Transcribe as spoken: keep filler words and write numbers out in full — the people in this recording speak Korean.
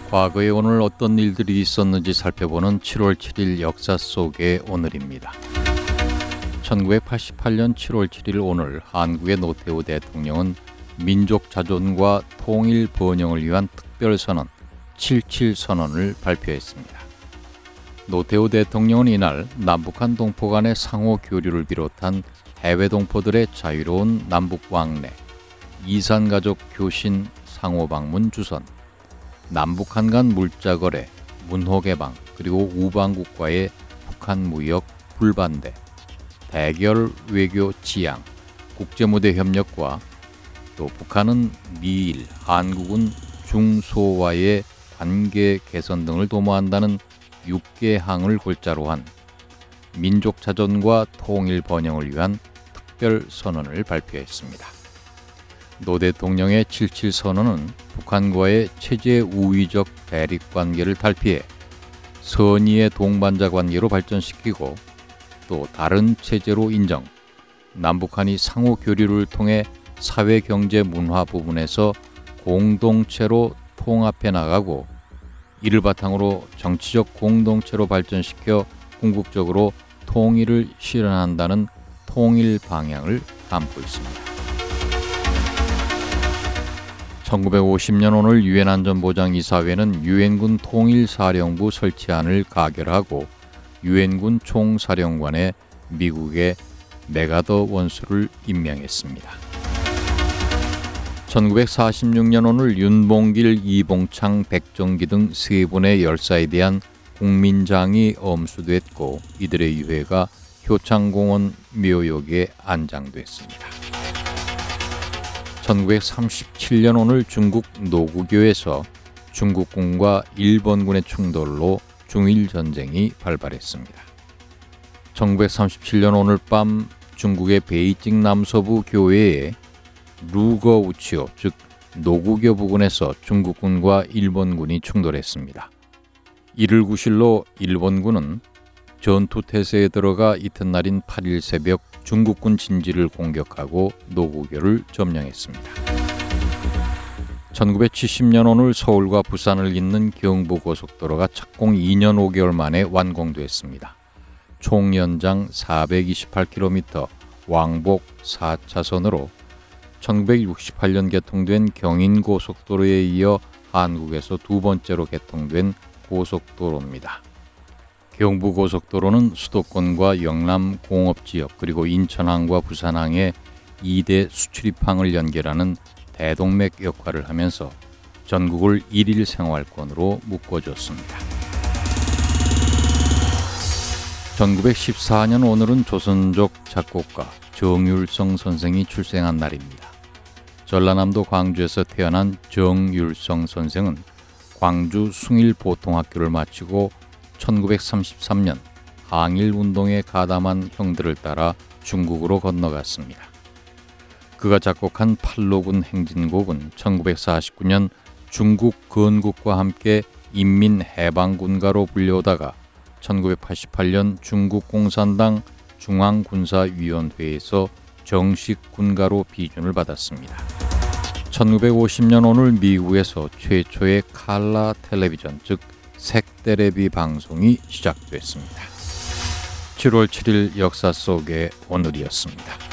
과거에 오늘 어떤 일들이 있었는지 살펴보는 칠월 칠일 역사 속의 오늘입니다. 천구백팔십팔년 칠월 칠일 오늘 한국의 노태우 대통령은 민족 자존과 통일 번영을 위한 특별선언 칠칠 선언을 발표했습니다. 노태우 대통령은 이날 남북한 동포 간의 상호 교류를 비롯한 해외 동포들의 자유로운 남북 왕래, 이산가족 교신 상호 방문 주선, 남북한 간 물자거래, 문호 개방, 그리고 우방국과의 북한 무역 불반대, 대결 외교 지향, 국제무대 협력과 또 북한은 미일, 한국은 중소와의 관계 개선 등을 도모한다는 육 개 항을 골자로 한 민족 자존과 통일 번영을 위한 특별 선언을 발표했습니다. 노 대통령의 칠칠 선언은 북한과의 체제 우위적 대립 관계를 탈피해 선의의 동반자 관계로 발전시키고 또 다른 체제로 인정, 남북한이 상호 교류를 통해 사회, 경제, 문화 부분에서 공동체로 통합해 나가고 이를 바탕으로 정치적 공동체로 발전시켜 궁극적으로 통일을 실현한다는 통일 방향을 담고 있습니다. 천구백오십년 오늘 유엔 안전보장이사회는 유엔군 통일사령부 설치안을 가결하고 유엔군 총사령관에 미국의 메가더 원수를 임명했습니다. 천구백사십육년 오늘 윤봉길, 이봉창, 백정기 등 세 분의 열사에 대한 국민장이 엄수됐고 이들의 유해가 효창공원 묘역에 안장됐습니다. 천구백삼십칠년 오늘 중국 노구교에서 중국군과 일본군의 충돌로 중일전쟁이 발발했습니다. 천구백삼십칠년 오늘 밤 중국의 베이징 남서부 교외에 루거우치오, 즉 노구교 부근에서 중국군과 일본군이 충돌했습니다. 이를 구실로 일본군은 전투태세에 들어가 이튿날인 팔일 새벽 중국군 진지를 공격하고 노구교를 점령했습니다. 천구백칠십년 오늘 서울과 부산을 잇는 경부고속도로가 착공 이 년 오 개월 만에 완공됐습니다. 총 연장 사백이십팔 킬로미터, 왕복 사 차선으로 천구백육십팔년 개통된 경인고속도로에 이어 한국에서 두 번째로 개통된 고속도로입니다. 경부고속도로는 수도권과 영남 공업지역 그리고 인천항과 부산항의 이 대 수출입항을 연결하는 대동맥 역할을 하면서 전국을 일일 생활권으로 묶어줬습니다. 천구백십사년 오늘은 조선족 작곡가 정율성 선생이 출생한 날입니다. 전라남도 광주에서 태어난 정율성 선생은 광주 숭일보통학교를 마치고 천구백삼십삼년 항일운동에 가담한 형들을 따라 중국으로 건너갔습니다. 그가 작곡한 팔로군 행진곡은 천구백사십구년 중국 건국과 함께 인민해방군가로 불려오다가 천구백팔십팔년 중국 공산당 중앙군사위원회에서 정식 군가로 비준을 받았습니다. 천구백오십년 오늘 미국에서 최초의 칼라 텔레비전, 즉 색테레비 방송이 시작됐습니다. 칠월 칠일 역사 속의 오늘이었습니다.